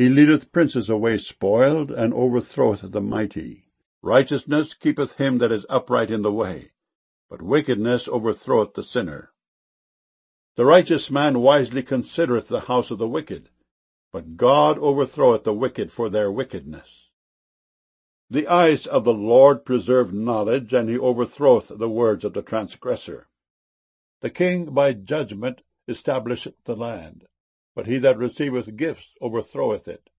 He leadeth princes away spoiled, and overthroweth the mighty. Righteousness keepeth him that is upright in the way, but wickedness overthroweth the sinner. The righteous man wisely considereth the house of the wicked, but God overthroweth the wicked for their wickedness. The eyes of the Lord preserve knowledge, and he overthroweth the words of the transgressor. The king by judgment establisheth the land, but he that receiveth gifts overthroweth it.